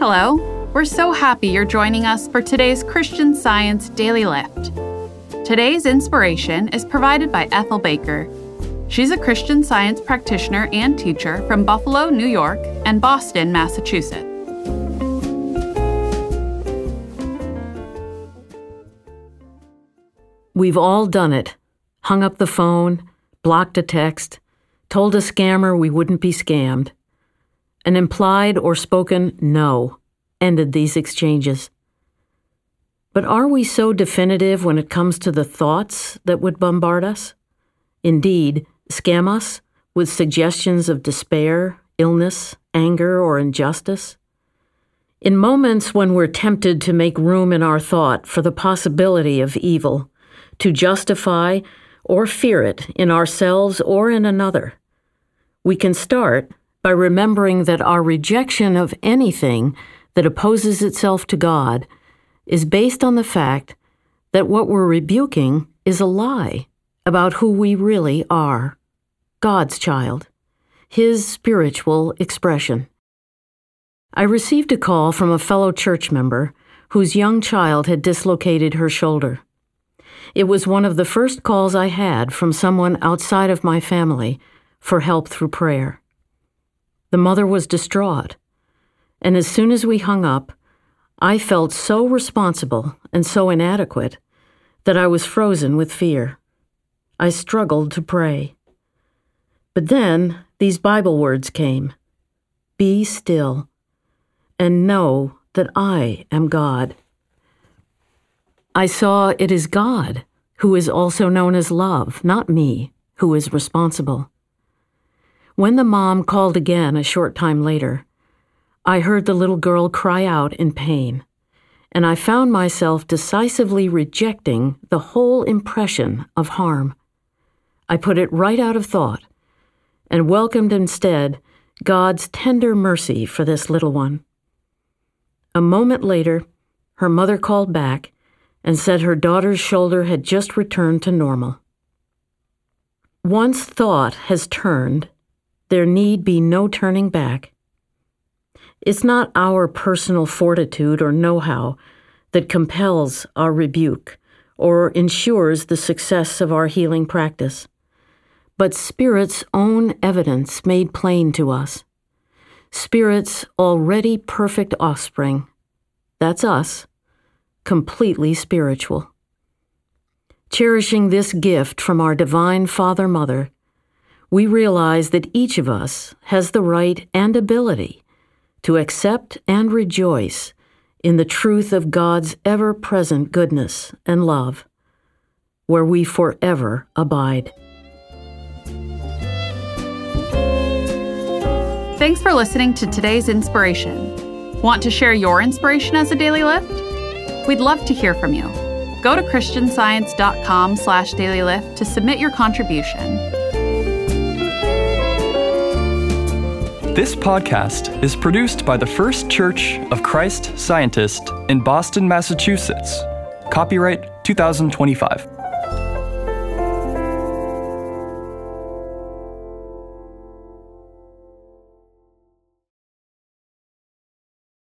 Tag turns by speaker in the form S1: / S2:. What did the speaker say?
S1: Hello. We're so happy you're joining us for today's Christian Science Daily Lift. Today's inspiration is provided by Ethel Baker. She's a Christian Science practitioner and teacher from Buffalo, New York, and Boston, Massachusetts.
S2: We've all done it. Hung up the phone, blocked a text, told a scammer we wouldn't be scammed. An implied or spoken no ended these exchanges. But are we so definitive when it comes to the thoughts that would bombard us? Indeed, scam us with suggestions of despair, illness, anger, or injustice? In moments when we're tempted to make room in our thought for the possibility of evil, to justify or fear it in ourselves or in another, we can start by remembering that our rejection of anything that opposes itself to God is based on the fact that what we're rebuking is a lie about who we really are, God's child, His spiritual expression. I received a call from a fellow church member whose young child had dislocated her shoulder. It was one of the first calls I had from someone outside of my family for help through prayer. The mother was distraught, and as soon as we hung up, I felt so responsible and so inadequate that I was frozen with fear. I struggled to pray. But then these Bible words came: "Be still, and know that I am God." I saw it is God who is also known as love, not me, who is responsible. When the mom called again a short time later, I heard the little girl cry out in pain, and I found myself decisively rejecting the whole impression of harm. I put it right out of thought and welcomed instead God's tender mercy for this little one. A moment later, her mother called back and said her daughter's shoulder had just returned to normal. Once thought has turned, there need be no turning back. It's not our personal fortitude or know-how that compels our rebuke or ensures the success of our healing practice, but Spirit's own evidence made plain to us. Spirit's already perfect offspring, that's us, completely spiritual. Cherishing this gift from our divine Father-Mother, we realize that each of us has the right and ability to accept and rejoice in the truth of God's ever-present goodness and love, where we forever abide.
S1: Thanks for listening to today's inspiration. Want to share your inspiration as a daily lift? We'd love to hear from you. Go to christianscience.com/dailylift to submit your contribution.
S3: This podcast is produced by the First Church of Christ Scientist in Boston, Massachusetts. Copyright 2025.